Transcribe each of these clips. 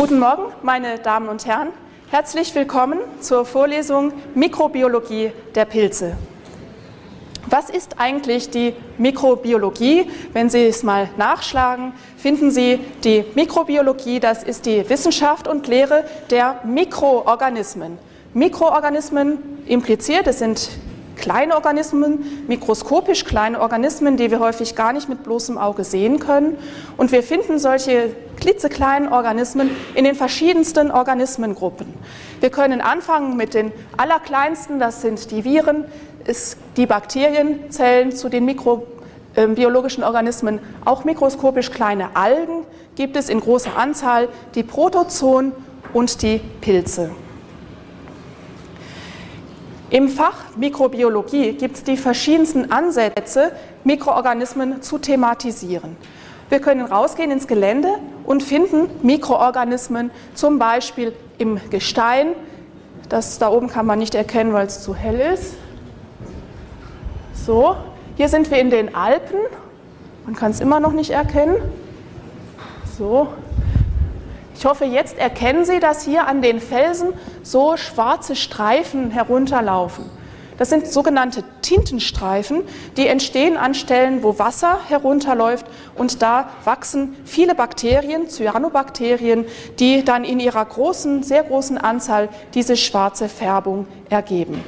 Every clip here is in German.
Guten Morgen, meine Damen und Herren. Herzlich willkommen zur Vorlesung Mikrobiologie der Pilze. Was ist eigentlich die Mikrobiologie? Wenn Sie es mal nachschlagen, finden Sie die Mikrobiologie, das ist die Wissenschaft und Lehre der Mikroorganismen. Mikroorganismen impliziert, es sind kleine Organismen, mikroskopisch kleine Organismen, die wir häufig gar nicht mit bloßem Auge sehen können. Und wir finden solche klitzekleinen Organismen in den verschiedensten Organismengruppen. Wir können anfangen mit den allerkleinsten, das sind die Viren, die Bakterien zählen zu den mikrobiologischen Organismen. Auch mikroskopisch kleine Algen gibt es in großer Anzahl, die Protozoen und die Pilze. Im Fach Mikrobiologie gibt es die verschiedensten Ansätze, Mikroorganismen zu thematisieren. Wir können rausgehen ins Gelände und finden Mikroorganismen, zum Beispiel im Gestein. Das da oben kann man nicht erkennen, weil es zu hell ist. So, hier sind wir in den Alpen. Man kann es immer noch nicht erkennen. So. Ich hoffe, jetzt erkennen Sie, dass hier an den Felsen so schwarze Streifen herunterlaufen. Das sind sogenannte Tintenstreifen, die entstehen an Stellen, wo Wasser herunterläuft, und da wachsen viele Bakterien, Cyanobakterien, die dann in ihrer sehr großen Anzahl diese schwarze Färbung ergeben.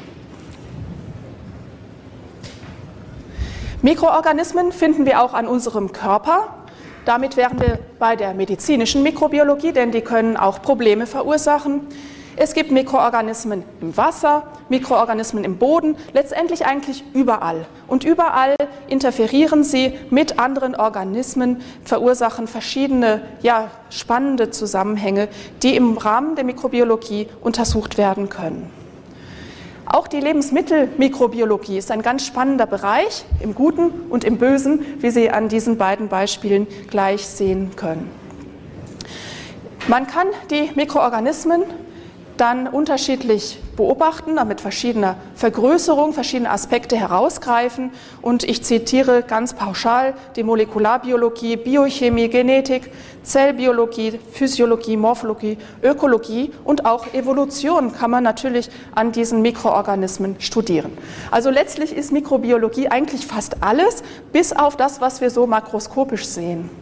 Mikroorganismen finden wir auch an unserem Körper. Damit wären wir bei der medizinischen Mikrobiologie, denn die können auch Probleme verursachen. Es gibt Mikroorganismen im Wasser, Mikroorganismen im Boden, letztendlich eigentlich überall. Und überall interferieren sie mit anderen Organismen, verursachen verschiedene spannende Zusammenhänge, die im Rahmen der Mikrobiologie untersucht werden können. Auch die Lebensmittelmikrobiologie ist ein ganz spannender Bereich, im Guten und im Bösen, wie Sie an diesen beiden Beispielen gleich sehen können. Man kann die Mikroorganismen dann unterschiedlich beobachten, mit verschiedener Vergrößerung, verschiedene Aspekte herausgreifen. Und ich zitiere ganz pauschal die Molekularbiologie, Biochemie, Genetik, Zellbiologie, Physiologie, Morphologie, Ökologie und auch Evolution kann man natürlich an diesen Mikroorganismen studieren. Also letztlich ist Mikrobiologie eigentlich fast alles, bis auf das, was wir so makroskopisch sehen.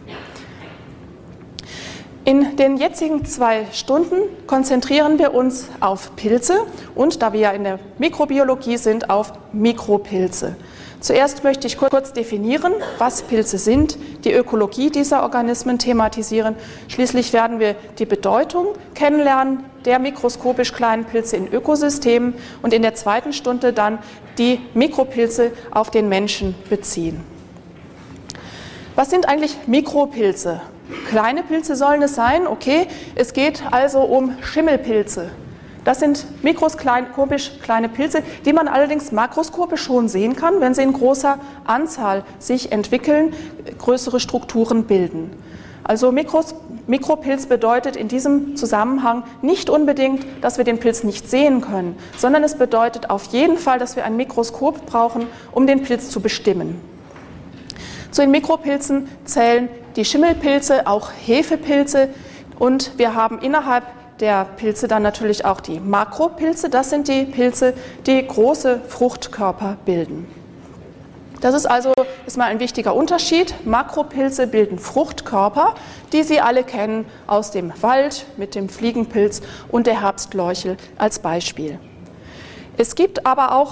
In den jetzigen 2 Stunden konzentrieren wir uns auf Pilze und, da wir ja in der Mikrobiologie sind, auf Mikropilze. Zuerst möchte ich kurz definieren, was Pilze sind, die Ökologie dieser Organismen thematisieren. Schließlich werden wir die Bedeutung kennenlernen der mikroskopisch kleinen Pilze in Ökosystemen und in der 2. Stunde dann die Mikropilze auf den Menschen beziehen. Was sind eigentlich Mikropilze? Kleine Pilze sollen es sein, okay. Es geht also um Schimmelpilze. Das sind mikroskopisch kleine Pilze, die man allerdings makroskopisch schon sehen kann, wenn sie in großer Anzahl sich entwickeln, größere Strukturen bilden. Also Mikropilz bedeutet in diesem Zusammenhang nicht unbedingt, dass wir den Pilz nicht sehen können, sondern es bedeutet auf jeden Fall, dass wir ein Mikroskop brauchen, um den Pilz zu bestimmen. Zu den Mikropilzen zählen die Schimmelpilze, auch Hefepilze, und wir haben innerhalb der Pilze dann natürlich auch die Makropilze. Das sind die Pilze, die große Fruchtkörper bilden. Das ist also mal ein wichtiger Unterschied. Makropilze bilden Fruchtkörper, die Sie alle kennen aus dem Wald mit dem Fliegenpilz und der Herbstleuchel als Beispiel. Es gibt aber auch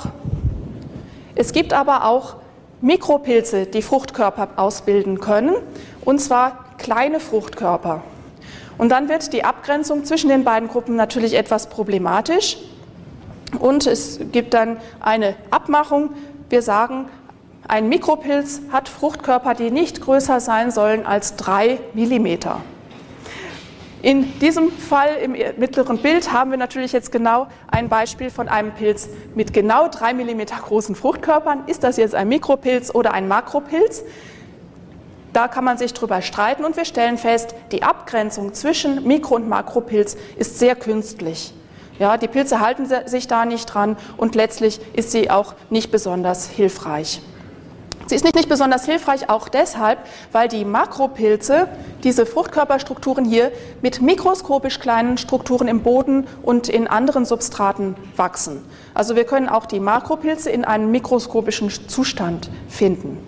Mikropilze, die Fruchtkörper ausbilden können, und zwar kleine Fruchtkörper. Und dann wird die Abgrenzung zwischen den beiden Gruppen natürlich etwas problematisch und es gibt dann eine Abmachung. Wir sagen, ein Mikropilz hat Fruchtkörper, die nicht größer sein sollen als 3 Millimeter. In diesem Fall im mittleren Bild haben wir natürlich jetzt genau ein Beispiel von einem Pilz mit genau 3 mm großen Fruchtkörpern. Ist das jetzt ein Mikropilz oder ein Makropilz? Da kann man sich drüber streiten und wir stellen fest, die Abgrenzung zwischen Mikro- und Makropilz ist sehr künstlich. Ja, die Pilze halten sich da nicht dran und letztlich ist sie auch nicht besonders hilfreich. Sie ist nicht besonders hilfreich, auch deshalb, weil die Makropilze, diese Fruchtkörperstrukturen hier, mit mikroskopisch kleinen Strukturen im Boden und in anderen Substraten wachsen. Also wir können auch die Makropilze in einem mikroskopischen Zustand finden.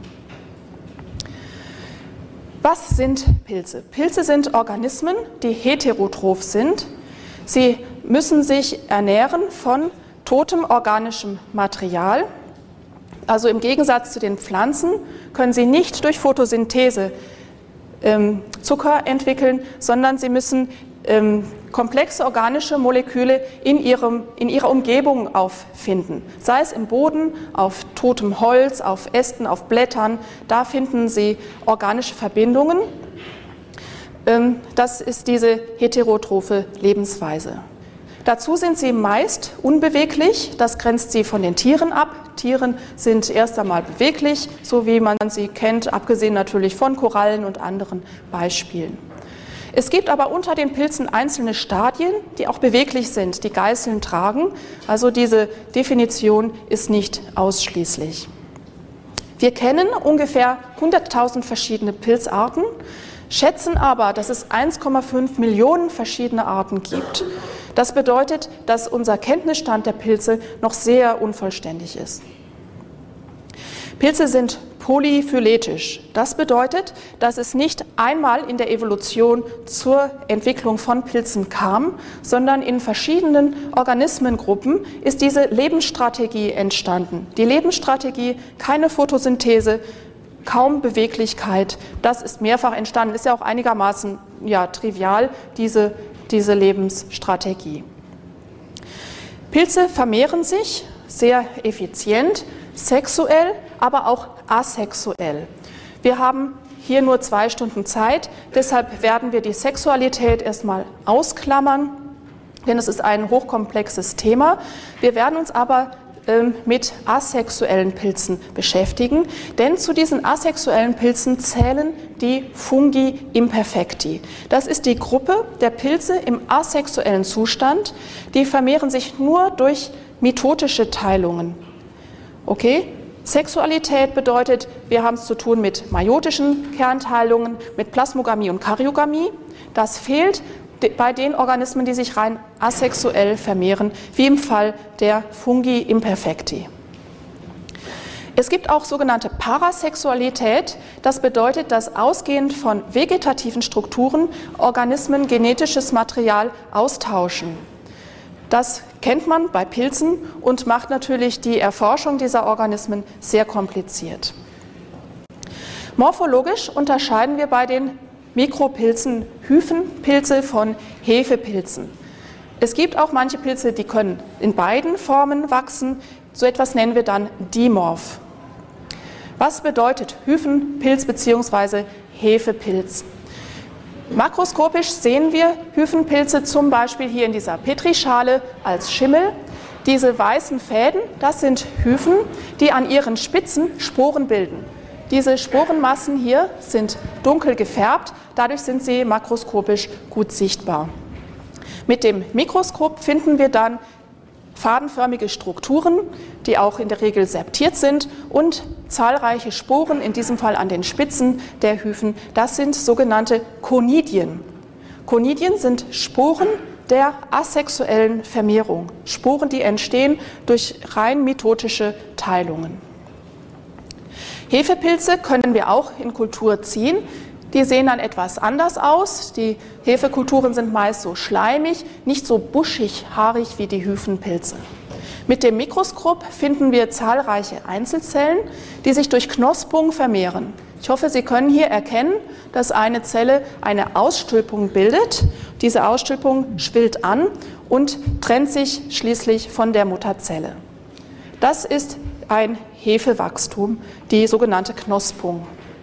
Was sind Pilze? Pilze sind Organismen, die heterotroph sind. Sie müssen sich ernähren von totem organischem Material. Also im Gegensatz zu den Pflanzen können sie nicht durch Photosynthese Zucker entwickeln, sondern sie müssen komplexe organische Moleküle in ihrer Umgebung auffinden. Sei es im Boden, auf totem Holz, auf Ästen, auf Blättern, da finden sie organische Verbindungen. Das ist diese heterotrophe Lebensweise. Dazu sind sie meist unbeweglich, das grenzt sie von den Tieren ab. Tiere sind erst einmal beweglich, so wie man sie kennt, abgesehen natürlich von Korallen und anderen Beispielen. Es gibt aber unter den Pilzen einzelne Stadien, die auch beweglich sind, die Geißeln tragen. Also diese Definition ist nicht ausschließlich. Wir kennen ungefähr 100.000 verschiedene Pilzarten, schätzen aber, dass es 1,5 Millionen verschiedene Arten gibt. Das bedeutet, dass unser Kenntnisstand der Pilze noch sehr unvollständig ist. Pilze sind polyphyletisch. Das bedeutet, dass es nicht einmal in der Evolution zur Entwicklung von Pilzen kam, sondern in verschiedenen Organismengruppen ist diese Lebensstrategie entstanden. Die Lebensstrategie, keine Photosynthese, kaum Beweglichkeit, das ist mehrfach entstanden, ist ja auch einigermaßen trivial, diese Lebensstrategie. Pilze vermehren sich sehr effizient, sexuell, aber auch asexuell. Wir haben hier nur 2 Stunden Zeit, deshalb werden wir die Sexualität erstmal ausklammern, denn es ist ein hochkomplexes Thema. Wir werden uns aber mit asexuellen Pilzen beschäftigen, denn zu diesen asexuellen Pilzen zählen die Fungi imperfecti. Das ist die Gruppe der Pilze im asexuellen Zustand, die vermehren sich nur durch mitotische Teilungen. Okay? Sexualität bedeutet, wir haben es zu tun mit meiotischen Kernteilungen, mit Plasmogamie und Karyogamie. Das fehlt bei den Organismen, die sich rein asexuell vermehren, wie im Fall der Fungi imperfecti. Es gibt auch sogenannte Parasexualität. Das bedeutet, dass ausgehend von vegetativen Strukturen Organismen genetisches Material austauschen. Das kennt man bei Pilzen und macht natürlich die Erforschung dieser Organismen sehr kompliziert. Morphologisch unterscheiden wir bei den Mikropilzen Hyphenpilze von Hefepilzen. Es gibt auch manche Pilze, die können in beiden Formen wachsen. So etwas nennen wir dann dimorph. Was bedeutet Hyphenpilz bzw. Hefepilz? Makroskopisch sehen wir Hyphenpilze zum Beispiel hier in dieser Petrischale als Schimmel. Diese weißen Fäden, das sind Hyphen, die an ihren Spitzen Sporen bilden. Diese Sporenmassen hier sind dunkel gefärbt, dadurch sind sie makroskopisch gut sichtbar. Mit dem Mikroskop finden wir dann fadenförmige Strukturen, die auch in der Regel septiert sind und zahlreiche Sporen, in diesem Fall an den Spitzen der Hyphen. Das sind sogenannte Conidien. Conidien sind Sporen der asexuellen Vermehrung. Sporen, die entstehen durch rein mitotische Teilungen. Hefepilze können wir auch in Kultur ziehen. Die sehen dann etwas anders aus. Die Hefekulturen sind meist so schleimig, nicht so buschig, haarig wie die Hyphenpilze. Mit dem Mikroskop finden wir zahlreiche Einzelzellen, die sich durch Knospung vermehren. Ich hoffe, Sie können hier erkennen, dass eine Zelle eine Ausstülpung bildet. Diese Ausstülpung schwillt an und trennt sich schließlich von der Mutterzelle. Das ist ein Hefewachstum, die sogenannte Knospung.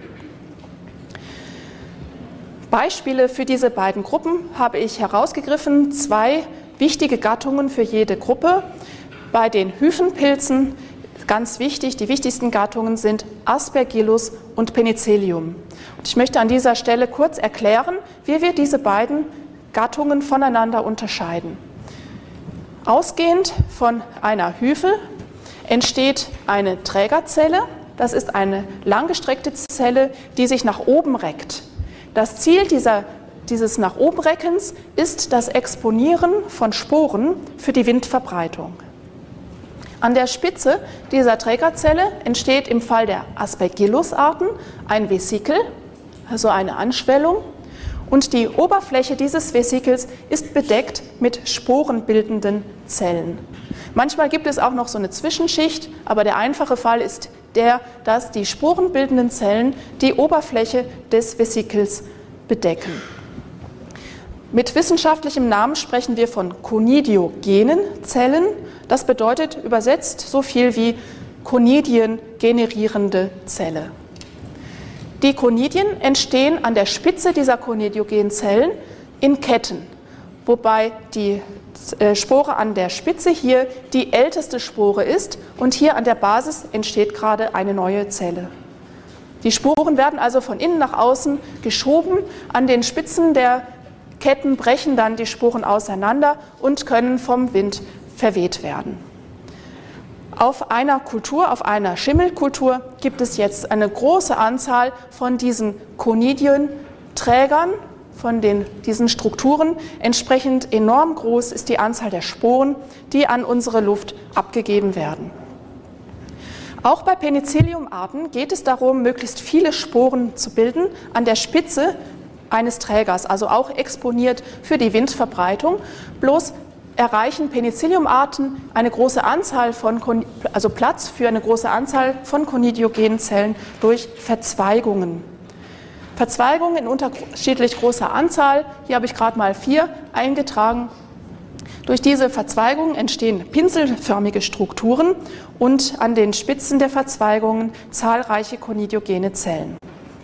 Beispiele für diese beiden Gruppen habe ich herausgegriffen, 2 wichtige Gattungen für jede Gruppe. Bei den Hyphenpilzen, ganz wichtig, die wichtigsten Gattungen sind Aspergillus und Penicillium. Und ich möchte an dieser Stelle kurz erklären, wie wir diese beiden Gattungen voneinander unterscheiden. Ausgehend von einer Hyphe entsteht eine Trägerzelle, das ist eine langgestreckte Zelle, die sich nach oben reckt. Das Ziel dieses nach oben Reckens ist das Exponieren von Sporen für die Windverbreitung. An der Spitze dieser Trägerzelle entsteht im Fall der Aspergillus-Arten ein Vesikel, also eine Anschwellung, und die Oberfläche dieses Vesikels ist bedeckt mit sporenbildenden Zellen. Manchmal gibt es auch noch so eine Zwischenschicht, aber der einfache Fall ist der, dass die sporenbildenden Zellen die Oberfläche des Vesikels bedecken. Mit wissenschaftlichem Namen sprechen wir von conidiogenen Zellen. Das bedeutet übersetzt so viel wie Conidien generierende Zelle. Die Conidien entstehen an der Spitze dieser conidiogenen Zellen in Ketten, wobei die Spore an der Spitze hier die älteste Spore ist und hier an der Basis entsteht gerade eine neue Zelle. Die Sporen werden also von innen nach außen geschoben, an den Spitzen der Ketten brechen dann die Sporen auseinander und können vom Wind verweht werden. Auf einer Kultur, auf einer Schimmelkultur gibt es jetzt eine große Anzahl von diesen Conidienträgern, von diesen Strukturen. Entsprechend enorm groß ist die Anzahl der Sporen, die an unsere Luft abgegeben werden. Auch bei Penicillium-Arten geht es darum, möglichst viele Sporen zu bilden an der Spitze eines Trägers, also auch exponiert für die Windverbreitung. Bloß erreichen Penicillium-Arten eine große Anzahl also Platz für eine große Anzahl von conidiogenen Zellen durch Verzweigungen. Verzweigungen in unterschiedlich großer Anzahl, hier habe ich gerade mal 4 eingetragen. Durch diese Verzweigungen entstehen pinselförmige Strukturen und an den Spitzen der Verzweigungen zahlreiche conidiogene Zellen.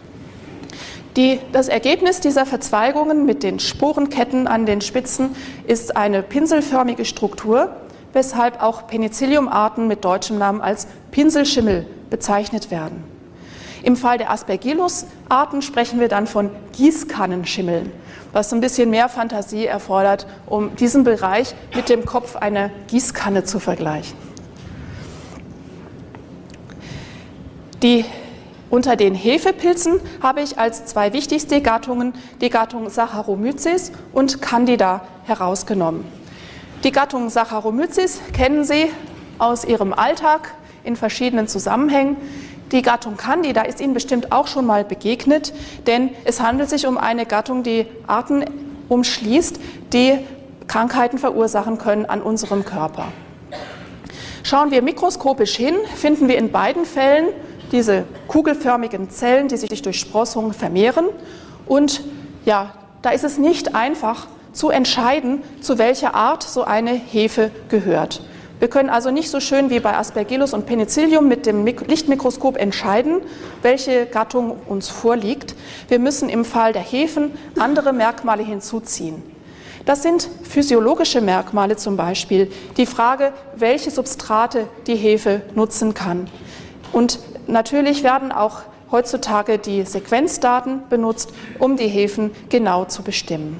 Das Ergebnis dieser Verzweigungen mit den Sporenketten an den Spitzen ist eine pinselförmige Struktur, weshalb auch Penicillium-Arten mit deutschem Namen als Pinselschimmel bezeichnet werden. Im Fall der Aspergillus-Arten sprechen wir dann von Gießkannenschimmeln, was ein bisschen mehr Fantasie erfordert, um diesen Bereich mit dem Kopf einer Gießkanne zu vergleichen. Unter den Hefepilzen habe ich als 2 wichtigste Gattungen die Gattung Saccharomyces und Candida herausgenommen. Die Gattung Saccharomyces kennen Sie aus Ihrem Alltag in verschiedenen Zusammenhängen. Die Gattung Candida ist Ihnen bestimmt auch schon mal begegnet, denn es handelt sich um eine Gattung, die Arten umschließt, die Krankheiten verursachen können an unserem Körper. Schauen wir mikroskopisch hin, finden wir in beiden Fällen diese kugelförmigen Zellen, die sich durch Sprossungen vermehren. Und ja, da ist es nicht einfach zu entscheiden, zu welcher Art so eine Hefe gehört. Wir können also nicht so schön wie bei Aspergillus und Penicillium mit dem Lichtmikroskop entscheiden, welche Gattung uns vorliegt. Wir müssen im Fall der Hefen andere Merkmale hinzuziehen. Das sind physiologische Merkmale zum Beispiel, die Frage, welche Substrate die Hefe nutzen kann. Und natürlich werden auch heutzutage die Sequenzdaten benutzt, um die Hefen genau zu bestimmen.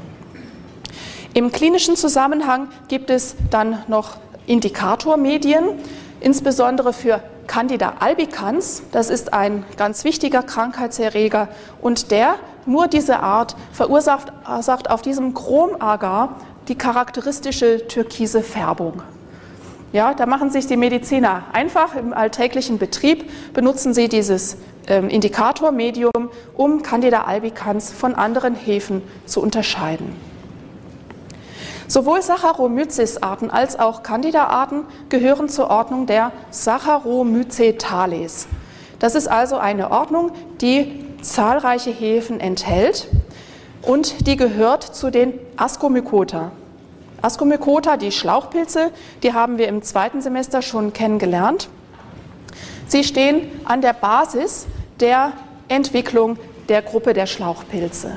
Im klinischen Zusammenhang gibt es dann noch Indikatormedien, insbesondere für Candida albicans. Das ist ein ganz wichtiger Krankheitserreger und nur diese Art verursacht auf diesem Chromagar die charakteristische türkise Färbung. Ja, da machen sich die Mediziner einfach. Im alltäglichen Betrieb benutzen sie dieses Indikatormedium, um Candida albicans von anderen Hefen zu unterscheiden. Sowohl Saccharomyces-Arten als auch Candida-Arten gehören zur Ordnung der Saccharomycetales. Das ist also eine Ordnung, die zahlreiche Hefen enthält und die gehört zu den Ascomycota. Ascomycota, die Schlauchpilze, die haben wir im 2. Semester schon kennengelernt. Sie stehen an der Basis der Entwicklung der Gruppe der Schlauchpilze.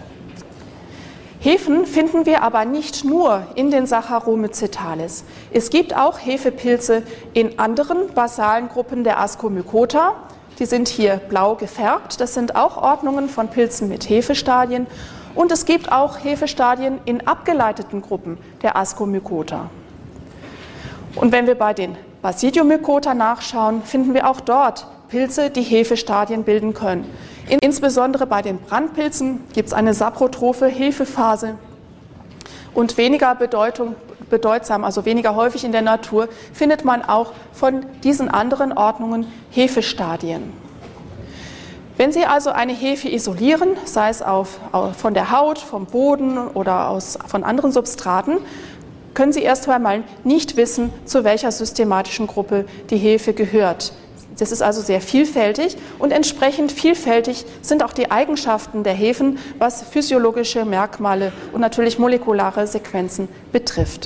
Hefen finden wir aber nicht nur in den Saccharomycetales. Es gibt auch Hefepilze in anderen basalen Gruppen der Ascomycota. Die sind hier blau gefärbt. Das sind auch Ordnungen von Pilzen mit Hefestadien. Und es gibt auch Hefestadien in abgeleiteten Gruppen der Ascomycota. Und wenn wir bei den Basidiomycota nachschauen, finden wir auch dort Pilze, die Hefestadien bilden können. Insbesondere bei den Brandpilzen gibt es eine saprotrophe Hefephase und weniger bedeutsam, also weniger häufig in der Natur, findet man auch von diesen anderen Ordnungen Hefestadien. Wenn Sie also eine Hefe isolieren, sei es von der Haut, vom Boden oder von anderen Substraten, können Sie erst einmal nicht wissen, zu welcher systematischen Gruppe die Hefe gehört. Das ist also sehr vielfältig und entsprechend vielfältig sind auch die Eigenschaften der Hefen, was physiologische Merkmale und natürlich molekulare Sequenzen betrifft.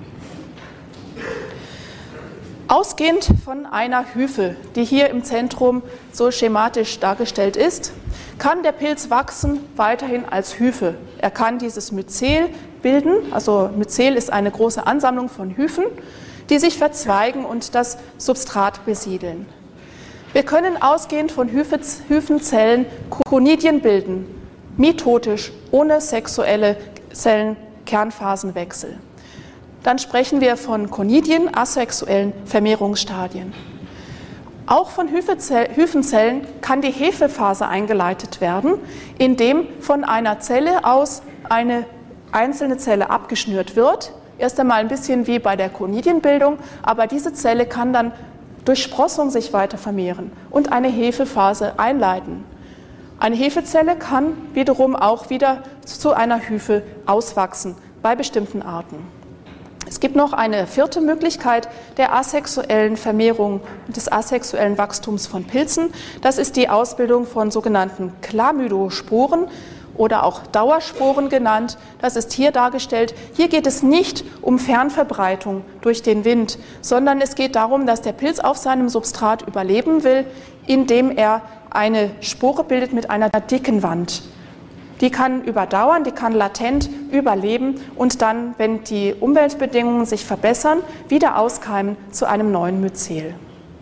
Ausgehend von einer Hyphe, die hier im Zentrum so schematisch dargestellt ist, kann der Pilz wachsen weiterhin als Hyphe. Er kann dieses Myzel bilden, also Myzel ist eine große Ansammlung von Hyphen, die sich verzweigen und das Substrat besiedeln. Wir können ausgehend von Hyphenzellen Conidien bilden, mitotisch, ohne sexuelle Zellen-Kernphasenwechsel. Dann sprechen wir von Conidien, asexuellen Vermehrungsstadien. Auch von Hyphenzellen kann die Hefephase eingeleitet werden, indem von einer Zelle aus eine einzelne Zelle abgeschnürt wird. Erst einmal ein bisschen wie bei der Conidienbildung, aber diese Zelle kann dann durch Sprossung sich weiter vermehren und eine Hefephase einleiten. Eine Hefezelle kann wiederum auch wieder zu einer Hyphe auswachsen bei bestimmten Arten. Es gibt noch eine vierte Möglichkeit der asexuellen Vermehrung und des asexuellen Wachstums von Pilzen. Das ist die Ausbildung von sogenannten Chlamydosporen oder auch Dauersporen genannt. Das ist hier dargestellt. Hier geht es nicht um Fernverbreitung durch den Wind, sondern es geht darum, dass der Pilz auf seinem Substrat überleben will, indem er eine Spore bildet mit einer dicken Wand. Die kann überdauern, die kann latent überleben und dann, wenn die Umweltbedingungen sich verbessern, wieder auskeimen zu einem neuen Myzel.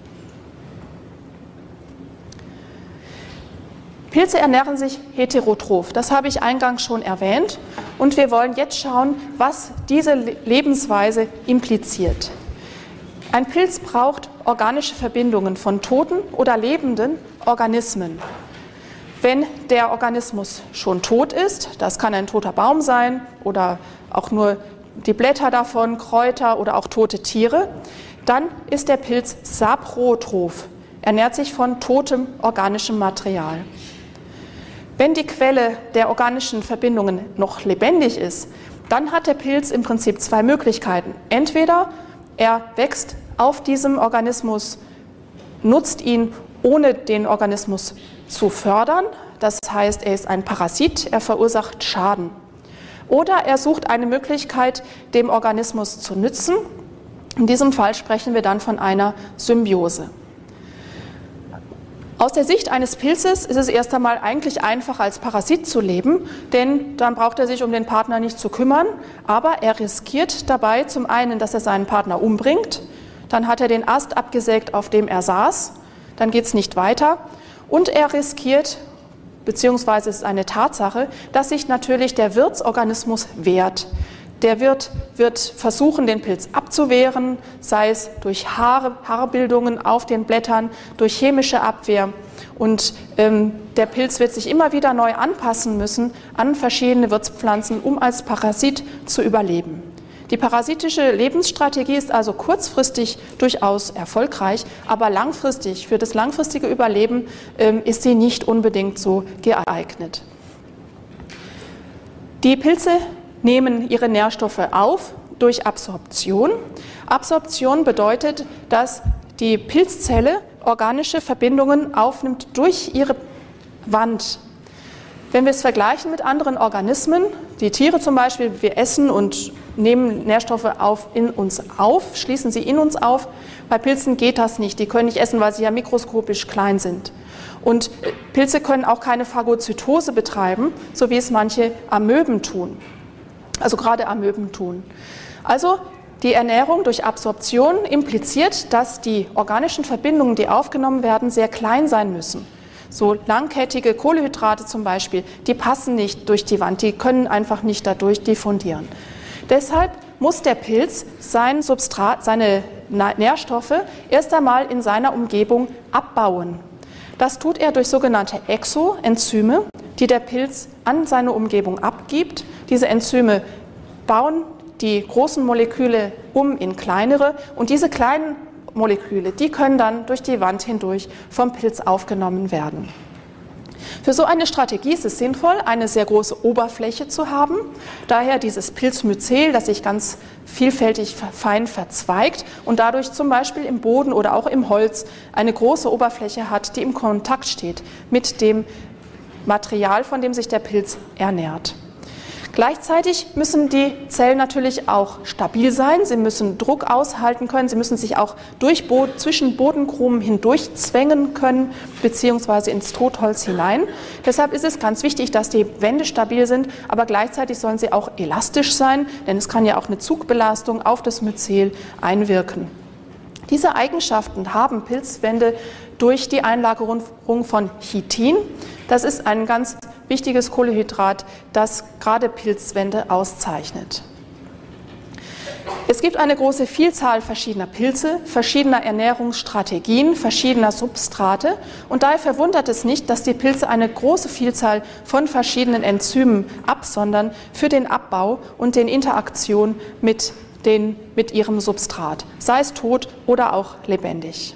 Pilze ernähren sich heterotroph, das habe ich eingangs schon erwähnt. Und wir wollen jetzt schauen, was diese Lebensweise impliziert. Ein Pilz braucht organische Verbindungen von toten oder lebenden Organismen. Wenn der Organismus schon tot ist, das kann ein toter Baum sein oder auch nur die Blätter davon, Kräuter oder auch tote Tiere, dann ist der Pilz saprotroph, ernährt sich von totem organischem Material. Wenn die Quelle der organischen Verbindungen noch lebendig ist, dann hat der Pilz im Prinzip zwei Möglichkeiten. Entweder er wächst auf diesem Organismus, nutzt ihn, ohne den Organismus zu fördern, das heißt, er ist ein Parasit, er verursacht Schaden. Oder er sucht eine Möglichkeit, dem Organismus zu nützen. In diesem Fall sprechen wir dann von einer Symbiose. Aus der Sicht eines Pilzes ist es erst einmal eigentlich einfach, als Parasit zu leben, denn dann braucht er sich um den Partner nicht zu kümmern, aber er riskiert dabei zum einen, dass er seinen Partner umbringt, dann hat er den Ast abgesägt, auf dem er saß, dann geht es nicht weiter und er riskiert, beziehungsweise es ist eine Tatsache, dass sich natürlich der Wirtsorganismus wehrt. Der wird versuchen, den Pilz abzuwehren, sei es durch Haarbildungen auf den Blättern, durch chemische Abwehr. Und der Pilz wird sich immer wieder neu anpassen müssen an verschiedene Wirtspflanzen, um als Parasit zu überleben. Die parasitische Lebensstrategie ist also kurzfristig durchaus erfolgreich, aber langfristig, für das langfristige Überleben ist sie nicht unbedingt so geeignet. Die Pilze nehmen ihre Nährstoffe auf durch Absorption. Absorption bedeutet, dass die Pilzzelle organische Verbindungen aufnimmt durch ihre Wand. Wenn wir es vergleichen mit anderen Organismen, die Tiere zum Beispiel, wir essen und nehmen Nährstoffe in uns auf, schließen sie in uns auf. Bei Pilzen geht das nicht. Die können nicht essen, weil sie ja mikroskopisch klein sind. Und Pilze können auch keine Phagozytose betreiben, so wie es manche Amöben tun. Also gerade Amöben tun. Also die Ernährung durch Absorption impliziert, dass die organischen Verbindungen, die aufgenommen werden, sehr klein sein müssen. So langkettige Kohlenhydrate zum Beispiel, die passen nicht durch die Wand, die können einfach nicht dadurch diffundieren. Deshalb muss der Pilz sein Substrat, seine Nährstoffe erst einmal in seiner Umgebung abbauen. Das tut er durch sogenannte Exoenzyme, die der Pilz an seine Umgebung abgibt. Diese Enzyme bauen die großen Moleküle in kleinere und diese kleinen Moleküle, die können dann durch die Wand hindurch vom Pilz aufgenommen werden. Für so eine Strategie ist es sinnvoll, eine sehr große Oberfläche zu haben, daher dieses Pilzmyzel, das sich ganz vielfältig fein verzweigt und dadurch zum Beispiel im Boden oder auch im Holz eine große Oberfläche hat, die im Kontakt steht mit dem Material, von dem sich der Pilz ernährt. Gleichzeitig müssen die Zellen natürlich auch stabil sein, sie müssen Druck aushalten können, sie müssen sich auch zwischen Bodenkrumen hindurch zwängen können, beziehungsweise ins Totholz hinein. Deshalb ist es ganz wichtig, dass die Wände stabil sind, aber gleichzeitig sollen sie auch elastisch sein, denn es kann ja auch eine Zugbelastung auf das Myzel einwirken. Diese Eigenschaften haben Pilzwände durch die Einlagerung von Chitin. Das ist ein ganz wichtiges Kohlenhydrat, das gerade Pilzwände auszeichnet. Es gibt eine große Vielzahl verschiedener Pilze, verschiedener Ernährungsstrategien, verschiedener Substrate und daher verwundert es nicht, dass die Pilze eine große Vielzahl von verschiedenen Enzymen absondern für den Abbau und den Interaktion mit ihrem Substrat, sei es tot oder auch lebendig.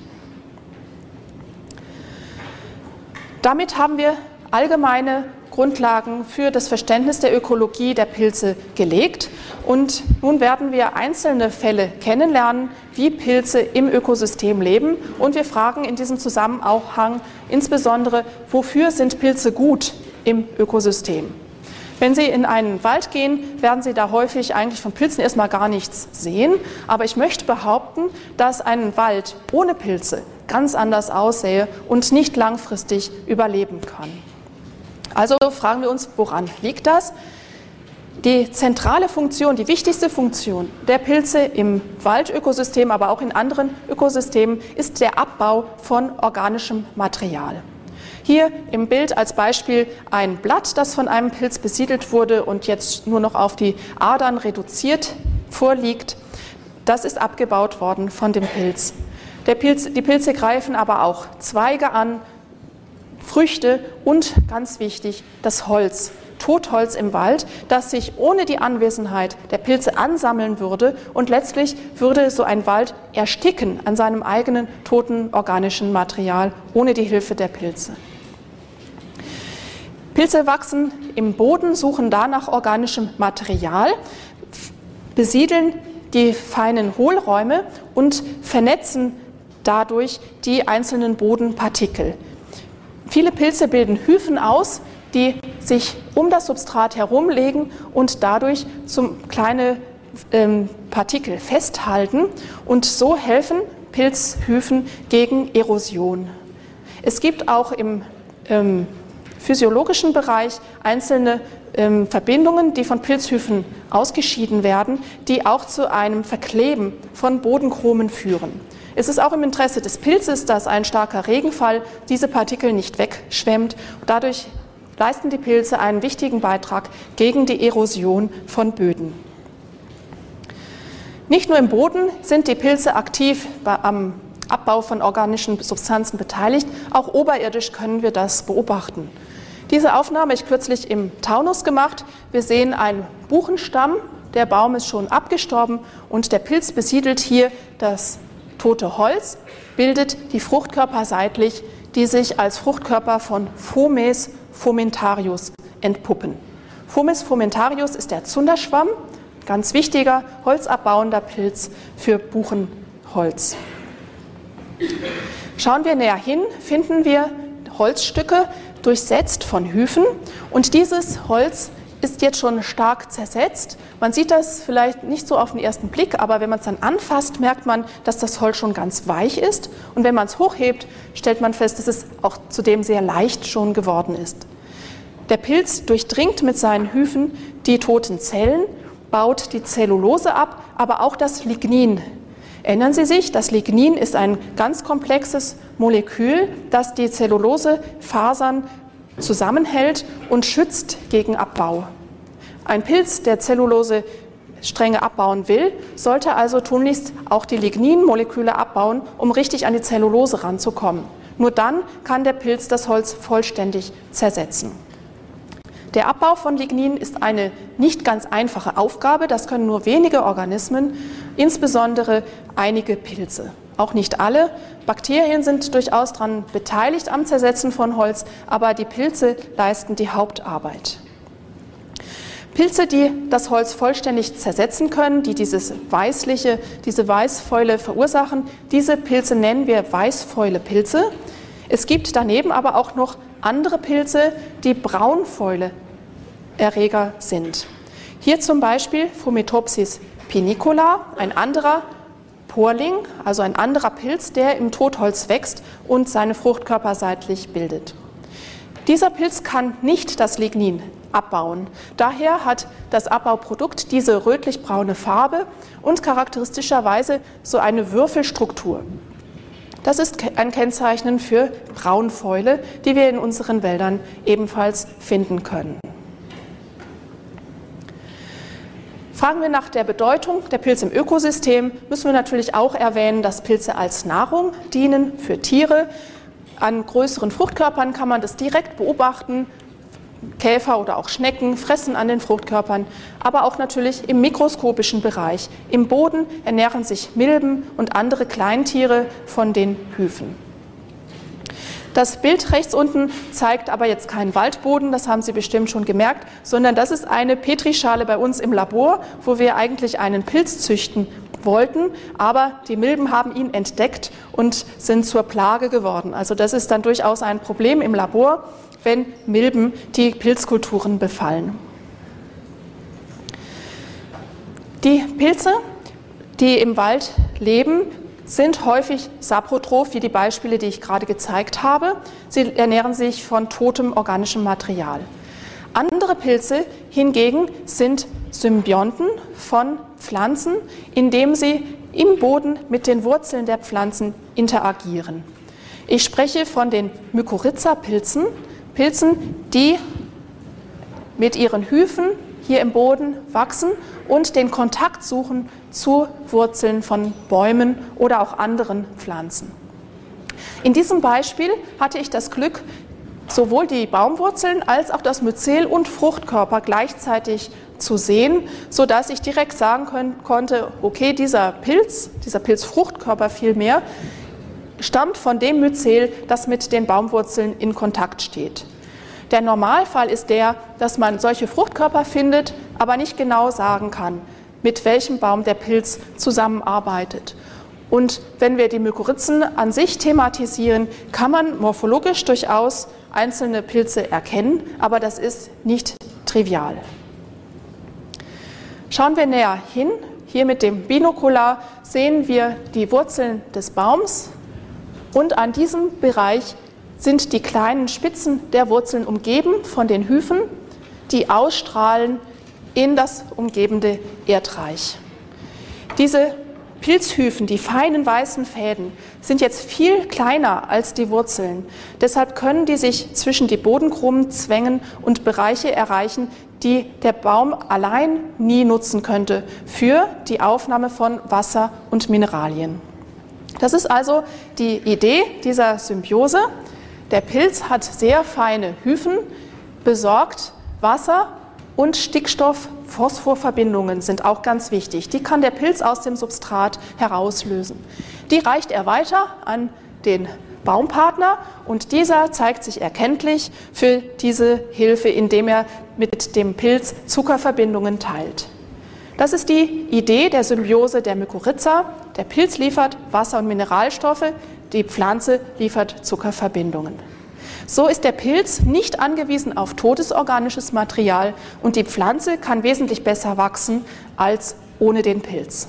Damit haben wir allgemeine Grundlagen für das Verständnis der Ökologie der Pilze gelegt und nun werden wir einzelne Fälle kennenlernen, wie Pilze im Ökosystem leben und wir fragen in diesem Zusammenhang insbesondere, wofür sind Pilze gut im Ökosystem? Wenn Sie in einen Wald gehen, werden Sie da häufig eigentlich von Pilzen erstmal gar nichts sehen. Aber ich möchte behaupten, dass ein Wald ohne Pilze ganz anders aussähe und nicht langfristig überleben kann. Also fragen wir uns, woran liegt das? Die zentrale Funktion, die wichtigste Funktion der Pilze im Waldökosystem, aber auch in anderen Ökosystemen, ist der Abbau von organischem Material. Hier im Bild als Beispiel ein Blatt, das von einem Pilz besiedelt wurde und jetzt nur noch auf die Adern reduziert vorliegt. Das ist abgebaut worden von dem Pilz. Die Pilze greifen aber auch Zweige an, Früchte und, ganz wichtig, das Holz, Totholz im Wald, das sich ohne die Anwesenheit der Pilze ansammeln würde und letztlich würde so ein Wald ersticken an seinem eigenen toten organischen Material ohne die Hilfe der Pilze. Pilze wachsen im Boden, suchen danach organischem Material, besiedeln die feinen Hohlräume und vernetzen dadurch die einzelnen Bodenpartikel. Viele Pilze bilden Hyphen aus, die sich um das Substrat herumlegen und dadurch kleine Partikel festhalten und so helfen Pilzhyphen gegen Erosion. Es gibt auch im physiologischen Bereich einzelne Verbindungen, die von Pilzhyphen ausgeschieden werden, die auch zu einem Verkleben von Bodenkrumen führen. Es ist auch im Interesse des Pilzes, dass ein starker Regenfall diese Partikel nicht wegschwemmt. Dadurch leisten die Pilze einen wichtigen Beitrag gegen die Erosion von Böden. Nicht nur im Boden sind die Pilze aktiv am Abbau von organischen Substanzen beteiligt, auch oberirdisch können wir das beobachten. Diese Aufnahme habe ich kürzlich im Taunus gemacht. Wir sehen einen Buchenstamm, der Baum ist schon abgestorben und der Pilz besiedelt hier das tote Holz, bildet die Fruchtkörper seitlich, die sich als Fruchtkörper von Fomes fomentarius entpuppen. Fomes fomentarius ist der Zunderschwamm, ganz wichtiger holzabbauender Pilz für Buchenholz. Schauen wir näher hin, finden wir Holzstücke durchsetzt von Hyphen und dieses Holz ist jetzt schon stark zersetzt. Man sieht das vielleicht nicht so auf den ersten Blick, aber wenn man es dann anfasst, merkt man, dass das Holz schon ganz weich ist und wenn man es hochhebt, stellt man fest, dass es auch zudem sehr leicht schon geworden ist. Der Pilz durchdringt mit seinen Hyphen die toten Zellen, baut die Zellulose ab, aber auch das Lignin. Erinnern Sie sich, das Lignin ist ein ganz komplexes Molekül, das die Zellulosefasern zusammenhält und schützt gegen Abbau. Ein Pilz, der Zellulose Stränge abbauen will, sollte also tunlichst auch die Ligninmoleküle abbauen, um richtig an die Zellulose ranzukommen. Nur dann kann der Pilz das Holz vollständig zersetzen. Der Abbau von Lignin ist eine nicht ganz einfache Aufgabe, das können nur wenige Organismen, insbesondere einige Pilze. Auch nicht alle. Bakterien sind durchaus daran beteiligt am Zersetzen von Holz, aber die Pilze leisten die Hauptarbeit. Pilze, die das Holz vollständig zersetzen können, die diese Weißfäule verursachen, diese Pilze nennen wir Weißfäulepilze. Es gibt daneben aber auch noch andere Pilze, die Braunfäule-Erreger sind. Hier zum Beispiel Fomitopsis pinicola, ein anderer Porling, also ein anderer Pilz, der im Totholz wächst und seine Fruchtkörper seitlich bildet. Dieser Pilz kann nicht das Lignin abbauen. Daher hat das Abbauprodukt diese rötlich-braune Farbe und charakteristischerweise so eine Würfelstruktur. Das ist ein Kennzeichen für Braunfäule, die wir in unseren Wäldern ebenfalls finden können. Fragen wir nach der Bedeutung der Pilze im Ökosystem, müssen wir natürlich auch erwähnen, dass Pilze als Nahrung dienen für Tiere. An größeren Fruchtkörpern kann man das direkt beobachten. Käfer oder auch Schnecken fressen an den Fruchtkörpern, aber auch natürlich im mikroskopischen Bereich. Im Boden ernähren sich Milben und andere Kleintiere von den Hyphen. Das Bild rechts unten zeigt aber jetzt keinen Waldboden, das haben Sie bestimmt schon gemerkt, sondern das ist eine Petrischale bei uns im Labor, wo wir eigentlich einen Pilz züchten wollten, aber die Milben haben ihn entdeckt und sind zur Plage geworden. Also das ist dann durchaus ein Problem im Labor, wenn Milben die Pilzkulturen befallen. Die Pilze, die im Wald leben, sind häufig saprotroph, wie die Beispiele, die ich gerade gezeigt habe. Sie ernähren sich von totem organischem Material. Andere Pilze hingegen sind Symbionten von Pflanzen, indem sie im Boden mit den Wurzeln der Pflanzen interagieren. Ich spreche von den Mykorrhiza-Pilzen, Pilzen, die mit ihren Hyphen hier im Boden wachsen und den Kontakt suchen zu Wurzeln von Bäumen oder auch anderen Pflanzen. In diesem Beispiel hatte ich das Glück, sowohl die Baumwurzeln als auch das Myzel und Fruchtkörper gleichzeitig zu sehen, sodass ich direkt sagen konnte, okay, dieser Pilzfruchtkörper vielmehr, stammt von dem Myzel, das mit den Baumwurzeln in Kontakt steht. Der Normalfall ist der, dass man solche Fruchtkörper findet, aber nicht genau sagen kann, mit welchem Baum der Pilz zusammenarbeitet. Und wenn wir die Mykorrhizen an sich thematisieren, kann man morphologisch durchaus einzelne Pilze erkennen, aber das ist nicht trivial. Schauen wir näher hin. Hier mit dem Binokular sehen wir die Wurzeln des Baums und an diesem Bereich sind die kleinen Spitzen der Wurzeln umgeben von den Hyphen, die ausstrahlen in das umgebende Erdreich. Diese Pilzhyphen, die feinen weißen Fäden, sind jetzt viel kleiner als die Wurzeln. Deshalb können die sich zwischen die Bodenkrumen zwängen und Bereiche erreichen, die der Baum allein nie nutzen könnte für die Aufnahme von Wasser und Mineralien. Das ist also die Idee dieser Symbiose. Der Pilz hat sehr feine Hyphen, besorgt Wasser und Stickstoff-Phosphor-Verbindungen sind auch ganz wichtig. Die kann der Pilz aus dem Substrat herauslösen. Die reicht er weiter an den Baumpartner und dieser zeigt sich erkenntlich für diese Hilfe, indem er mit dem Pilz Zuckerverbindungen teilt. Das ist die Idee der Symbiose der Mykorrhiza. Der Pilz liefert Wasser- und Mineralstoffe, die Pflanze liefert Zuckerverbindungen. So ist der Pilz nicht angewiesen auf totes organisches Material und die Pflanze kann wesentlich besser wachsen als ohne den Pilz.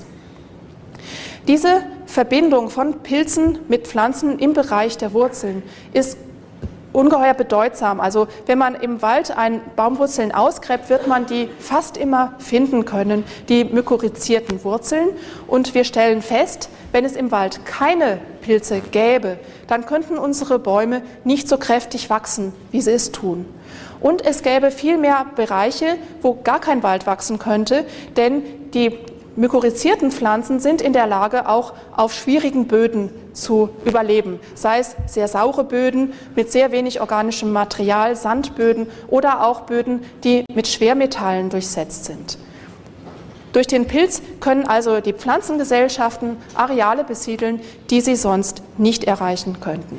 Diese Verbindung von Pilzen mit Pflanzen im Bereich der Wurzeln ist ungeheuer bedeutsam. Also wenn man im Wald Baumwurzeln ausgräbt, wird man die fast immer finden können, die mykorrhizierten Wurzeln. Und wir stellen fest, wenn es im Wald keine Pilze gäbe, dann könnten unsere Bäume nicht so kräftig wachsen, wie sie es tun. Und es gäbe viel mehr Bereiche, wo gar kein Wald wachsen könnte, denn die mykorrhizierten Pflanzen sind in der Lage, auch auf schwierigen Böden zu überleben, sei es sehr saure Böden mit sehr wenig organischem Material, Sandböden oder auch Böden, die mit Schwermetallen durchsetzt sind. Durch den Pilz können also die Pflanzengesellschaften Areale besiedeln, die sie sonst nicht erreichen könnten.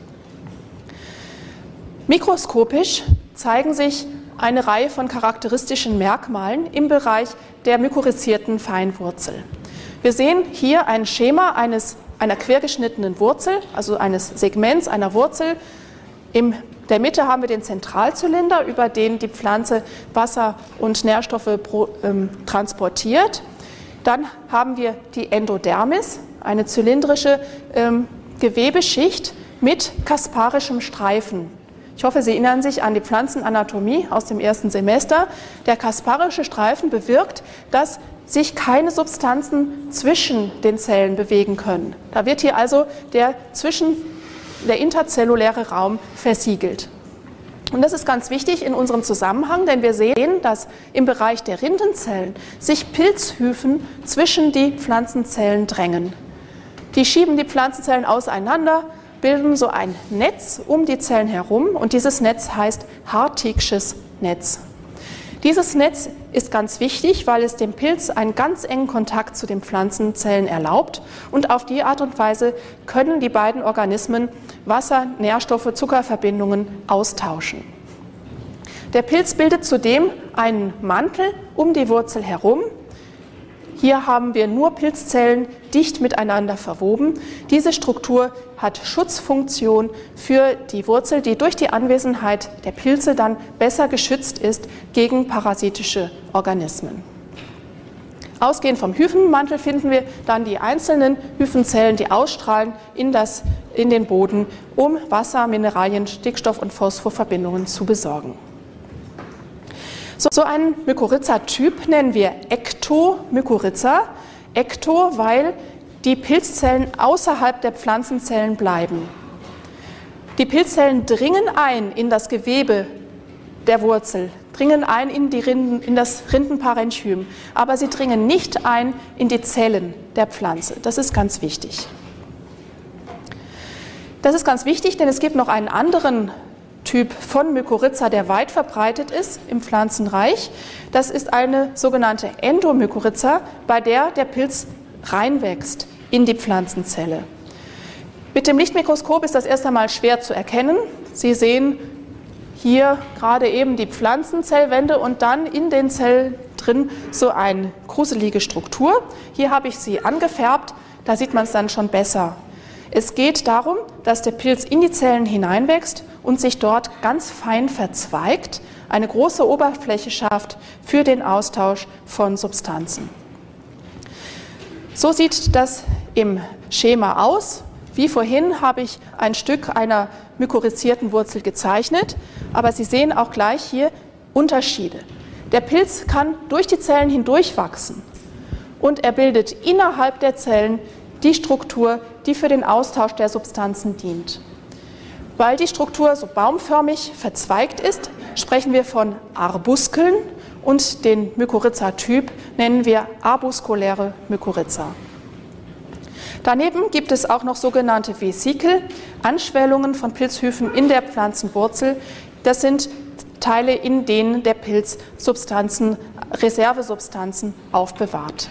Mikroskopisch zeigen sich eine Reihe von charakteristischen Merkmalen im Bereich der mykorrhizierten Feinwurzel. Wir sehen hier ein Schema einer quergeschnittenen Wurzel, also eines Segments einer Wurzel. In der Mitte haben wir den Zentralzylinder, über den die Pflanze Wasser und Nährstoffe transportiert. Dann haben wir die Endodermis, eine zylindrische Gewebeschicht mit kasparischem Streifen. Ich hoffe, Sie erinnern sich an die Pflanzenanatomie aus dem ersten Semester. Der kasparische Streifen bewirkt, dass sich keine Substanzen zwischen den Zellen bewegen können. Da wird hier also der interzelluläre Raum versiegelt. Und das ist ganz wichtig in unserem Zusammenhang, denn wir sehen, dass im Bereich der Rindenzellen sich Pilzhyphen zwischen die Pflanzenzellen drängen. Die schieben die Pflanzenzellen auseinander, bilden so ein Netz um die Zellen herum und dieses Netz heißt Hartigsches Netz. Dieses Netz ist ganz wichtig, weil es dem Pilz einen ganz engen Kontakt zu den Pflanzenzellen erlaubt und auf die Art und Weise können die beiden Organismen Wasser, Nährstoffe, Zuckerverbindungen austauschen. Der Pilz bildet zudem einen Mantel um die Wurzel herum. Hier haben wir nur Pilzzellen dicht miteinander verwoben. Diese Struktur hat Schutzfunktion für die Wurzel, die durch die Anwesenheit der Pilze dann besser geschützt ist gegen parasitische Organismen. Ausgehend vom Hyphenmantel finden wir dann die einzelnen Hyphenzellen, die ausstrahlen in den Boden, um Wasser, Mineralien, Stickstoff- und Phosphorverbindungen zu besorgen. So einen Mykorrhiza-Typ nennen wir Ektomykorrhiza. Ekto, weil die Pilzzellen außerhalb der Pflanzenzellen bleiben. Die Pilzzellen dringen ein in das Gewebe der Wurzel, dringen ein in das Rindenparenchym, aber sie dringen nicht ein in die Zellen der Pflanze. Das ist ganz wichtig. Das ist ganz wichtig, denn es gibt noch einen anderen Typ von Mykorrhiza, der weit verbreitet ist im Pflanzenreich. Das ist eine sogenannte Endomykorrhiza, bei der der Pilz reinwächst in die Pflanzenzelle. Mit dem Lichtmikroskop ist das erst einmal schwer zu erkennen. Sie sehen hier gerade eben die Pflanzenzellwände und dann in den Zellen drin so eine gruselige Struktur. Hier habe ich sie angefärbt, da sieht man es dann schon besser. Es geht darum, dass der Pilz in die Zellen hineinwächst und sich dort ganz fein verzweigt, eine große Oberfläche schafft für den Austausch von Substanzen. So sieht das im Schema aus. Wie vorhin habe ich ein Stück einer mykorrhizierten Wurzel gezeichnet, aber Sie sehen auch gleich hier Unterschiede. Der Pilz kann durch die Zellen hindurch wachsen und er bildet innerhalb der Zellen die Struktur, die für den Austausch der Substanzen dient. Weil die Struktur so baumförmig verzweigt ist, sprechen wir von Arbuskeln und den Mykorrhiza-Typ nennen wir arbuskuläre Mykorrhiza. Daneben gibt es auch noch sogenannte Vesikel, Anschwellungen von Pilzhyphen in der Pflanzenwurzel. Das sind Teile, in denen der Pilz Substanzen, Reservesubstanzen aufbewahrt.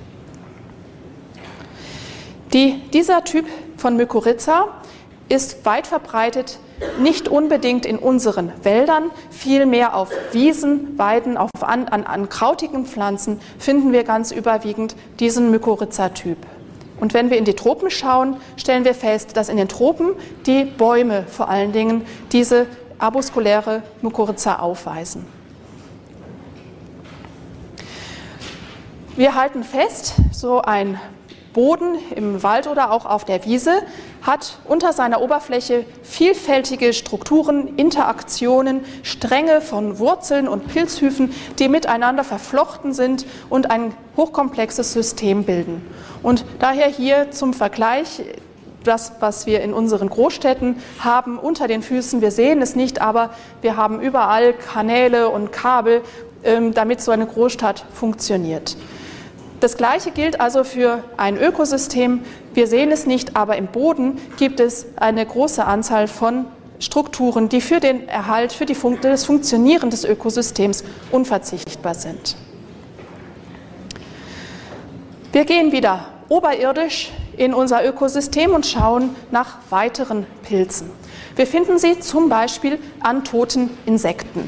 Dieser Typ von Mykorrhiza ist weit verbreitet, nicht unbedingt in unseren Wäldern, vielmehr auf Wiesen, Weiden, an krautigen Pflanzen finden wir ganz überwiegend diesen Mykorrhiza-Typ. Und wenn wir in die Tropen schauen, stellen wir fest, dass in den Tropen die Bäume vor allen Dingen diese arbuskuläre Mykorrhiza aufweisen. Wir halten fest, so ein Boden im Wald oder auch auf der Wiese hat unter seiner Oberfläche vielfältige Strukturen, Interaktionen, Stränge von Wurzeln und Pilzhyphen, die miteinander verflochten sind und ein hochkomplexes System bilden. Und daher hier zum Vergleich das, was wir in unseren Großstädten haben unter den Füßen. Wir sehen es nicht, aber wir haben überall Kanäle und Kabel, damit so eine Großstadt funktioniert. Das Gleiche gilt also für ein Ökosystem. Wir sehen es nicht, aber im Boden gibt es eine große Anzahl von Strukturen, die für den Erhalt, für das Funktionieren des Ökosystems unverzichtbar sind. Wir gehen wieder oberirdisch in unser Ökosystem und schauen nach weiteren Pilzen. Wir finden sie zum Beispiel an toten Insekten.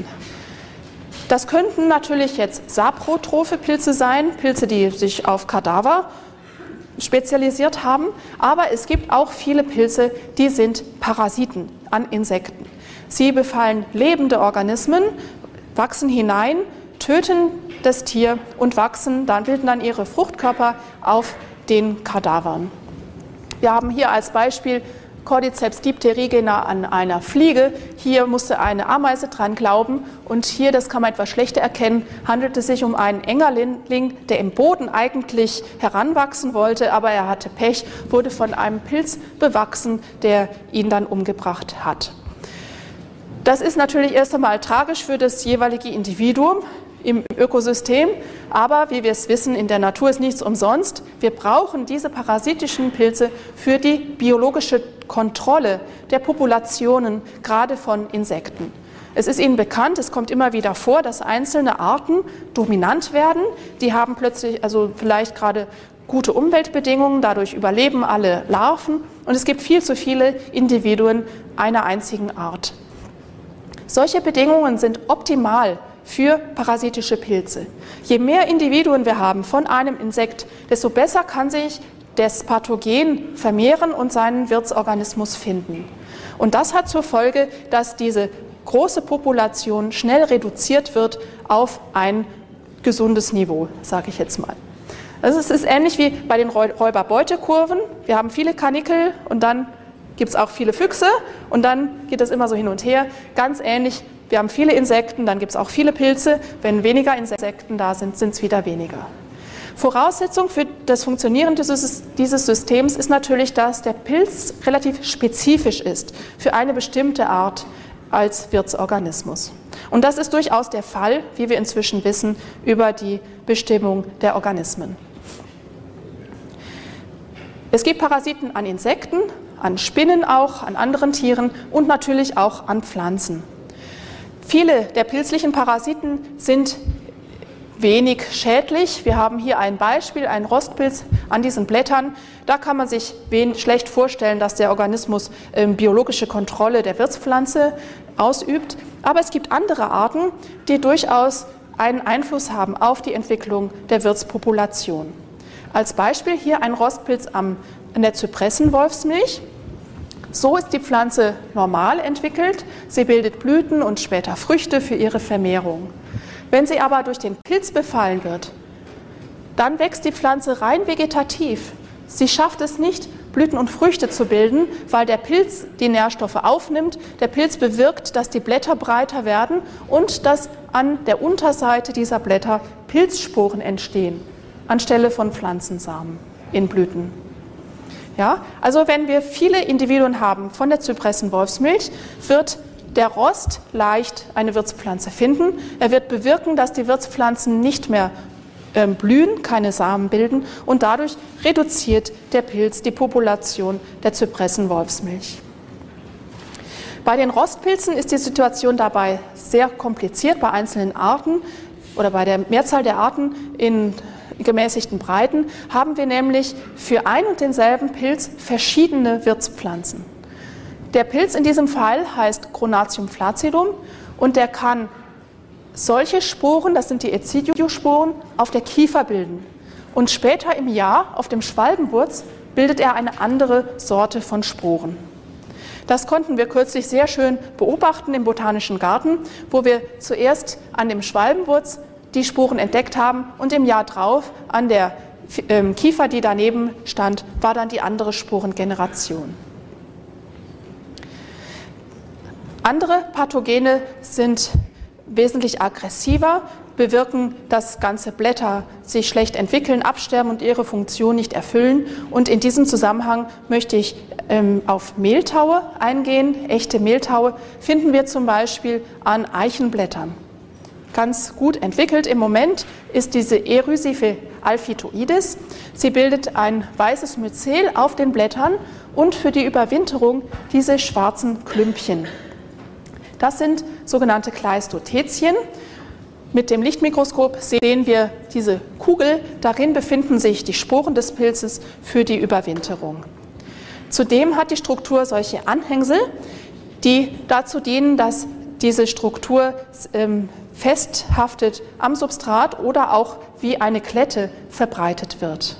Das könnten natürlich jetzt saprotrophe Pilze sein, Pilze, die sich auf Kadaver spezialisiert haben, aber es gibt auch viele Pilze, die sind Parasiten an Insekten. Sie befallen lebende Organismen, wachsen hinein, töten das Tier und bilden dann ihre Fruchtkörper auf den Kadavern. Wir haben hier als Beispiel Cordyceps dipterigena an einer Fliege. Hier musste eine Ameise dran glauben und hier, das kann man etwas schlechter erkennen, handelt es sich um einen Engerling, der im Boden eigentlich heranwachsen wollte, aber er hatte Pech, wurde von einem Pilz bewachsen, der ihn dann umgebracht hat. Das ist natürlich erst einmal tragisch für das jeweilige Individuum im Ökosystem, aber wie wir es wissen, in der Natur ist nichts umsonst. Wir brauchen diese parasitischen Pilze für die biologische Kontrolle der Populationen, gerade von Insekten. Es ist Ihnen bekannt, es kommt immer wieder vor, dass einzelne Arten dominant werden. Die haben plötzlich, also vielleicht gerade gute Umweltbedingungen, dadurch überleben alle Larven und es gibt viel zu viele Individuen einer einzigen Art. Solche Bedingungen sind optimal für parasitische Pilze. Je mehr Individuen wir haben von einem Insekt, desto besser kann sich das Pathogen vermehren und seinen Wirtsorganismus finden. Und das hat zur Folge, dass diese große Population schnell reduziert wird auf ein gesundes Niveau, sage ich jetzt mal. Also es ist ähnlich wie bei den Räuberbeutekurven. Wir haben viele Karnickel und dann gibt es auch viele Füchse und dann geht das immer so hin und her. Ganz ähnlich. Wir haben viele Insekten, dann gibt es auch viele Pilze. Wenn weniger Insekten da sind, sind es wieder weniger. Voraussetzung für das Funktionieren dieses Systems ist natürlich, dass der Pilz relativ spezifisch ist für eine bestimmte Art als Wirtsorganismus. Und das ist durchaus der Fall, wie wir inzwischen wissen, über die Bestimmung der Organismen. Es gibt Parasiten an Insekten, an Spinnen auch, an anderen Tieren und natürlich auch an Pflanzen. Viele der pilzlichen Parasiten sind wenig schädlich. Wir haben hier ein Beispiel, einen Rostpilz an diesen Blättern. Da kann man sich schlecht vorstellen, dass der Organismus biologische Kontrolle der Wirtspflanze ausübt. Aber es gibt andere Arten, die durchaus einen Einfluss haben auf die Entwicklung der Wirtspopulation. Als Beispiel hier ein Rostpilz an der Zypressenwolfsmilch. So ist die Pflanze normal entwickelt. Sie bildet Blüten und später Früchte für ihre Vermehrung. Wenn sie aber durch den Pilz befallen wird, dann wächst die Pflanze rein vegetativ. Sie schafft es nicht, Blüten und Früchte zu bilden, weil der Pilz die Nährstoffe aufnimmt. Der Pilz bewirkt, dass die Blätter breiter werden und dass an der Unterseite dieser Blätter Pilzsporen entstehen, anstelle von Pflanzensamen in Blüten. Ja, also wenn wir viele Individuen haben von der Zypressenwolfsmilch, wird der Rost leicht eine Wirtspflanze finden. Er wird bewirken, dass die Wirtspflanzen nicht mehr blühen, keine Samen bilden und dadurch reduziert der Pilz die Population der Zypressenwolfsmilch. Bei den Rostpilzen ist die Situation dabei sehr kompliziert bei einzelnen Arten oder bei der Mehrzahl der Arten in gemäßigten Breiten haben wir nämlich für ein und denselben Pilz verschiedene Wirtspflanzen. Der Pilz in diesem Fall heißt Cronatium flacidum und der kann solche Sporen, das sind die Ecidiosporen, auf der Kiefer bilden. Und später im Jahr auf dem Schwalbenwurz bildet er eine andere Sorte von Sporen. Das konnten wir kürzlich sehr schön beobachten im Botanischen Garten, wo wir zuerst an dem Schwalbenwurz die Sporen entdeckt haben und im Jahr drauf an der Kiefer, die daneben stand, war dann die andere Sporengeneration. Andere Pathogene sind wesentlich aggressiver, bewirken, dass ganze Blätter sich schlecht entwickeln, absterben und ihre Funktion nicht erfüllen. Und in diesem Zusammenhang möchte ich auf Mehltaue eingehen. Echte Mehltaue finden wir zum Beispiel an Eichenblättern. Ganz gut entwickelt im Moment ist diese Erysiphe alphytoides. Sie bildet ein weißes Myzel auf den Blättern und für die Überwinterung diese schwarzen Klümpchen. Das sind sogenannte Kleistothecien. Mit dem Lichtmikroskop sehen wir diese Kugel. Darin befinden sich die Sporen des Pilzes für die Überwinterung. Zudem hat die Struktur solche Anhängsel, die dazu dienen, dass diese Struktur festhaftet am Substrat oder auch wie eine Klette verbreitet wird.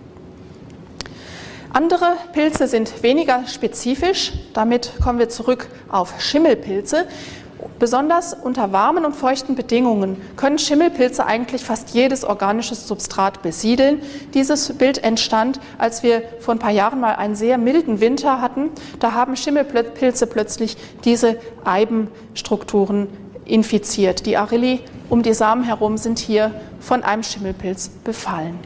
Andere Pilze sind weniger spezifisch. Damit kommen wir zurück auf Schimmelpilze. Besonders unter warmen und feuchten Bedingungen können Schimmelpilze eigentlich fast jedes organische Substrat besiedeln. Dieses Bild entstand, als wir vor ein paar Jahren mal einen sehr milden Winter hatten. Da haben Schimmelpilze plötzlich diese Eibenstrukturen infiziert. Die Arili um die Samen herum sind hier von einem Schimmelpilz befallen.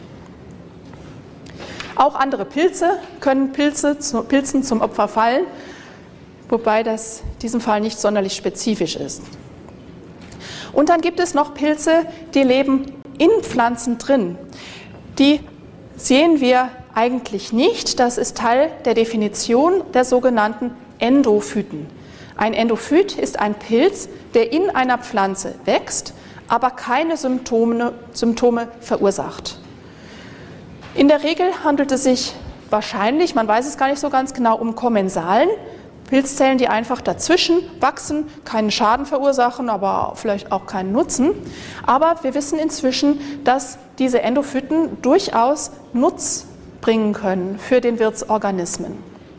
Auch andere Pilze können Pilzen zum Opfer fallen, wobei das in diesem Fall nicht sonderlich spezifisch ist. Und dann gibt es noch Pilze, die leben in Pflanzen drin. Die sehen wir eigentlich nicht. Das ist Teil der Definition der sogenannten Endophyten. Ein Endophyt ist ein Pilz, der in einer Pflanze wächst, aber keine Symptome verursacht. In der Regel handelt es sich wahrscheinlich, man weiß es gar nicht so ganz genau, um Kommensalen, Pilzzellen, die einfach dazwischen wachsen, keinen Schaden verursachen, aber vielleicht auch keinen Nutzen. Aber wir wissen inzwischen, dass diese Endophyten durchaus Nutz bringen können für den Wirtsorganismus.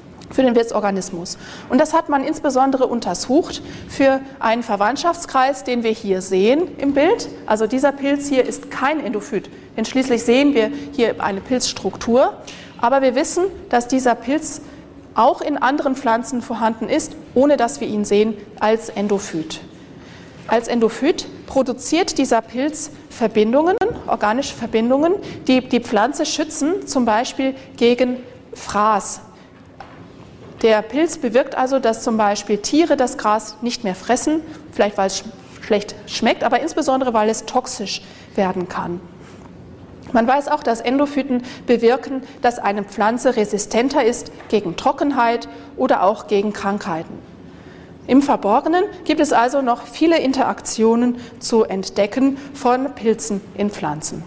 Und das hat man insbesondere untersucht für einen Verwandtschaftskreis, den wir hier sehen im Bild. Also dieser Pilz hier ist kein Endophyt, denn schließlich sehen wir hier eine Pilzstruktur. Aber wir wissen, dass dieser Pilz auch in anderen Pflanzen vorhanden ist, ohne dass wir ihn sehen, als Endophyt. Als Endophyt produziert dieser Pilz Verbindungen, organische Verbindungen, die die Pflanze schützen, zum Beispiel gegen Fraß. Der Pilz bewirkt also, dass zum Beispiel Tiere das Gras nicht mehr fressen, vielleicht weil es schlecht schmeckt, aber insbesondere weil es toxisch werden kann. Man weiß auch, dass Endophyten bewirken, dass eine Pflanze resistenter ist gegen Trockenheit oder auch gegen Krankheiten. Im Verborgenen gibt es also noch viele Interaktionen zu entdecken von Pilzen in Pflanzen.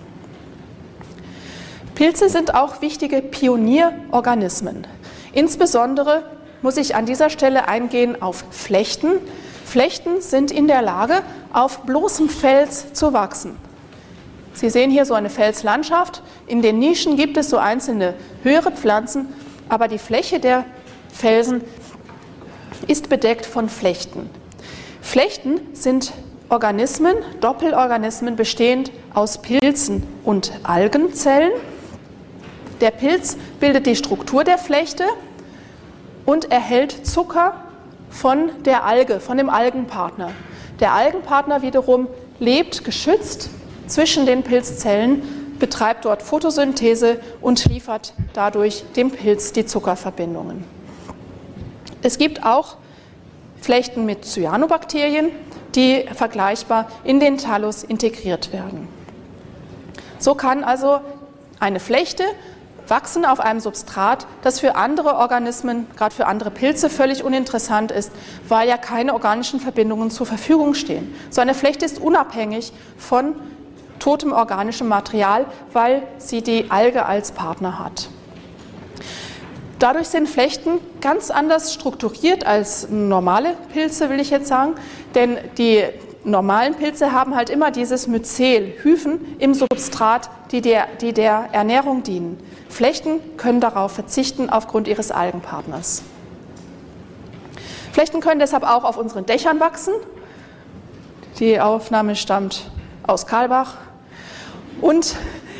Pilze sind auch wichtige Pionierorganismen. Insbesondere muss ich an dieser Stelle eingehen auf Flechten. Flechten sind in der Lage, auf bloßem Fels zu wachsen. Sie sehen hier so eine Felslandschaft. In den Nischen gibt es so einzelne höhere Pflanzen, aber die Fläche der Felsen ist bedeckt von Flechten. Flechten sind Organismen, Doppelorganismen bestehend aus Pilzen und Algenzellen. Der Pilz bildet die Struktur der Flechte und erhält Zucker von der Alge, von dem Algenpartner. Der Algenpartner wiederum lebt geschützt zwischen den Pilzzellen, betreibt dort Photosynthese und liefert dadurch dem Pilz die Zuckerverbindungen. Es gibt auch Flechten mit Cyanobakterien, die vergleichbar in den Thallus integriert werden. So kann also eine Flechte wachsen auf einem Substrat, das für andere Organismen, gerade für andere Pilze, völlig uninteressant ist, weil ja keine organischen Verbindungen zur Verfügung stehen. So eine Flechte ist unabhängig von totem organischem Material, weil sie die Alge als Partner hat. Dadurch sind Flechten ganz anders strukturiert als normale Pilze, will ich jetzt sagen, denn die normalen Pilze haben halt immer dieses Myzel, Hyphen im Substrat, die der Ernährung dienen. Flechten können darauf verzichten aufgrund ihres Algenpartners. Flechten können deshalb auch auf unseren Dächern wachsen. Die Aufnahme stammt aus Karlbach. Und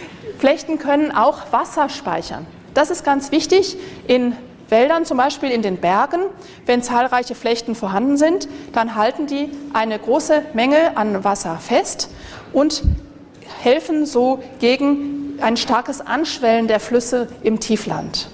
Flechten können auch Wasser speichern. Das ist ganz wichtig in Wäldern, zum Beispiel in den Bergen. Wenn zahlreiche Flechten vorhanden sind, dann halten die eine große Menge an Wasser fest und helfen so gegen ein starkes Anschwellen der Flüsse im Tiefland.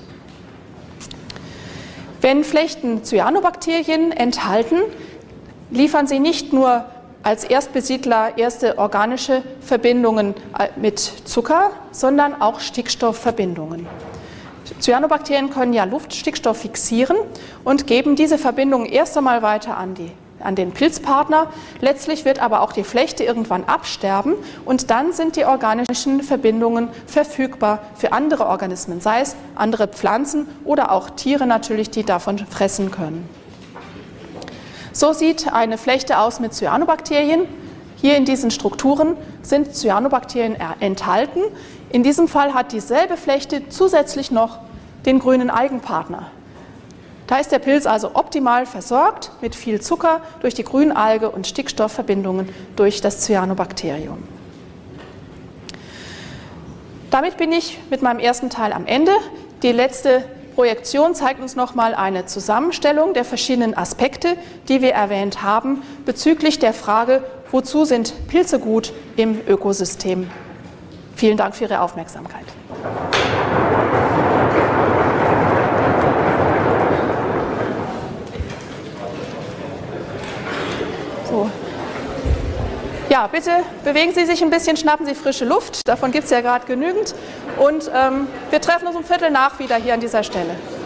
Wenn Flechten Cyanobakterien enthalten, liefern sie nicht nur als Erstbesiedler erste organische Verbindungen mit Zucker, sondern auch Stickstoffverbindungen. Cyanobakterien können ja Luftstickstoff fixieren und geben diese Verbindungen erst einmal weiter an den Pilzpartner. Letztlich wird aber auch die Flechte irgendwann absterben und dann sind die organischen Verbindungen verfügbar für andere Organismen, sei es andere Pflanzen oder auch Tiere natürlich, die davon fressen können. So sieht eine Flechte aus mit Cyanobakterien. Hier in diesen Strukturen sind Cyanobakterien enthalten. In diesem Fall hat dieselbe Flechte zusätzlich noch den grünen Algenpartner. Da ist der Pilz also optimal versorgt mit viel Zucker durch die Grünalge und Stickstoffverbindungen durch das Cyanobakterium. Damit bin ich mit meinem ersten Teil am Ende. Die letzte Projektion zeigt uns nochmal eine Zusammenstellung der verschiedenen Aspekte, die wir erwähnt haben, bezüglich der Frage, wozu sind Pilze gut im Ökosystem. Vielen Dank für Ihre Aufmerksamkeit. So. Ja, bitte bewegen Sie sich ein bisschen, schnappen Sie frische Luft, davon gibt es ja gerade genügend. Und wir treffen uns um 15:15 wieder hier an dieser Stelle.